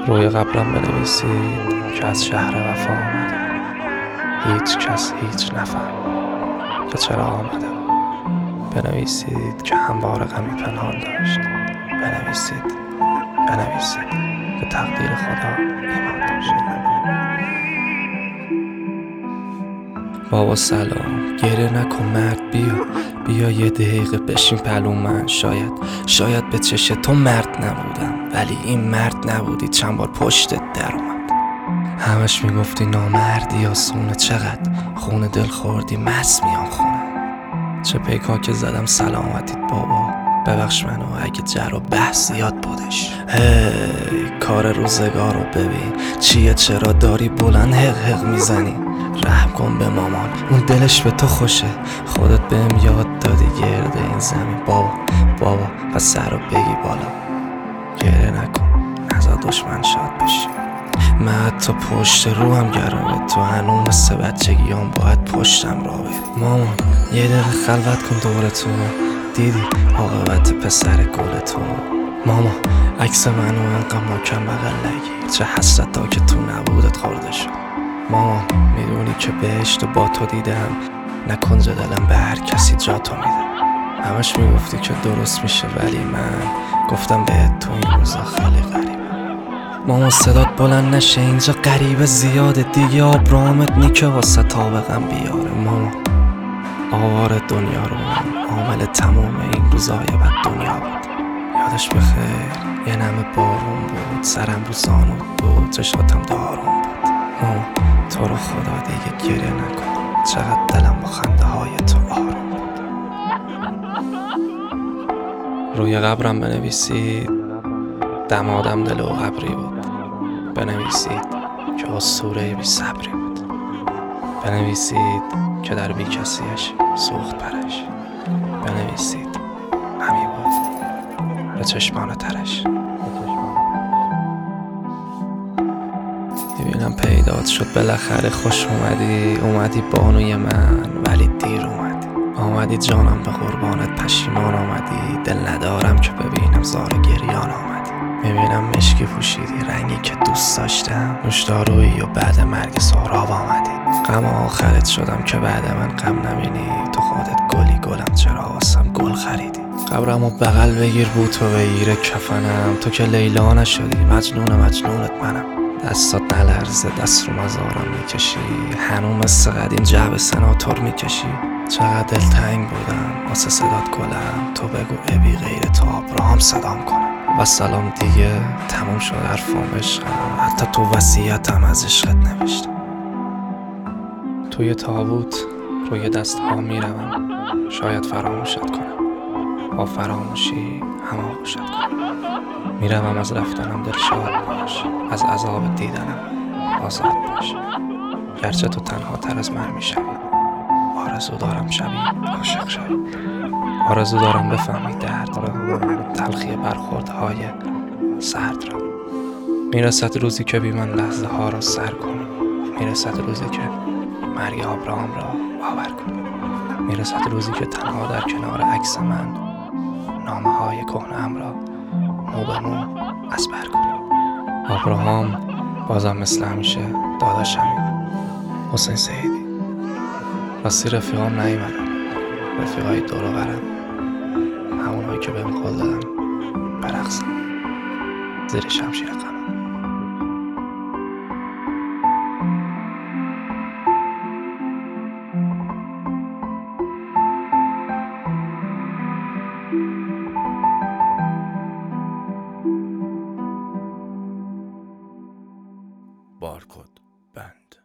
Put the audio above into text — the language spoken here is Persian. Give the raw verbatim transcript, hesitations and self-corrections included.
روی قبرم بنویسید که از شهر وفا آمده. هیچ کس هیچ نفهم که چرا آمده. بنویسید که همواره غمی پنهان داشت. بنویسید بنویسید که تقدیر خدا ایمان داشت. بابا سلام، گریه نکن مرد، بیا بیا یه دقیقه بشین پلو من. شاید شاید به چش تو مرد نبودم، ولی این مرد نبودی. چند بار پشتت در اومد، همش میگفتی نامردی آسونه. چقدر خونه دل خوردی مس میان خونه. چه پیکا که زدم سلامتیت بابا، ببخش منو اگه جر و بحث زیاد بودش. هی کار روزگار رو ببین چیه، چرا داری بلند حق حق میزنی؟ رحم کن به مامان، اون دلش به تو خوشه. خودت بهم یاد دادی گرد این زمین. بابا بابا پس سر رو بگی بالا، گریه نکن نزا دشمن شاد بشی. من حتی پشت رو هم گرمه، تو هنوز مثل بچگیام باید پشتم را بری. مامان یه دقیقه خلوت کن دور تو، دیدی عاقبت پسر گل تو. ماما عکس منو انقدر محکم بغل نگیر، چه حسرتا که تو نبودت خورده شد. ماما میدونی که بهشت با تو دیدم، نکن ز دلم به هر کسی جا تو میده. همش میگفتی که درست میشه، ولی من گفتم بهت تو این روزا خیلی غریبه. ماما صدات بلند نشه اینجا غریبه زیاده دیگه، آبرامت نیکه واسه طابقم بیاره. ماما آوار دنیا رو عامل تموم این روزای بد دنیا بود. یادش بخیر یه نمه بارون بود، سرم رو زانود بود، چشاتم دارون بود. ماما تو رو خدا دیگه گریه نکن، چقدر دلم با خنده های تو آروم بود. روی قبرم بنویسید دمادم دل و قبری بود. بنویسید که اسطوره بی صبری بود. بنویسید که در بی کسیش سوخت پرش. بنویسید همی بود به چشمان ترش. میبینم پیدات شد بالاخره، خوش اومدی اومدی بانوی من، ولی دیر اومدی. آمدی جانم به قربانت پشیمان آمدی، دل ندارم که ببینم زار گریان آمدی. میبینم مشکی پوشیدی رنگی که دوست داشتم، نوشدارویی و بعد مرگ سهراب آمدی. غم آخرت شدم که بعد من غم نبینی، تو خودت گلی گلم چرا واسم گل خریدی. قبرمو بغل بگیر بوتو بگیره کفنم، تو که لیلا نشدی مجنون مجنونت منم. دستات نلرزه دست رو مزارم میکشی، هنوز مثل قدیم جعب سناتور میکشی. چقدر دلتنگ بودم واسه صدات گلم، تو بگو ابی غیر تو آبراهام صدام کنم. و سلام دیگه تموم شد حرفام عشقم، حتی تو وصیتم از عشقت نوشتم. توی تابوت روی دست ها میروم، شاید فراموشت کنم، با فراموشی هماغوشت کنم. میروم از رفتنم دلشاد باش، از عذاب دیدنم آزاد باش. گرچه تو تنها تر از من میشوی، آرزو دارم شبی عاشق شوی. آرزو دارم بفهمی درد را، تلخی برخوردهای سرد را. میرسد روزی که بی من لحظه ها را سر کنی، میرسد روزی که مرگ آبراهام را باور کنی. میرسد روزی که تنها در کنار عکس من نامه های کهنه‌ام را مو به مو ازبر کنی. آبراهام بازم مثل همیشه داداشمی، حسین سیدی. راستی رفیقام نیومدن، رفیقای دور و برم، همونهایی که بهم قول دادن برقصم زیر شمشیر غمم. بارکد بند.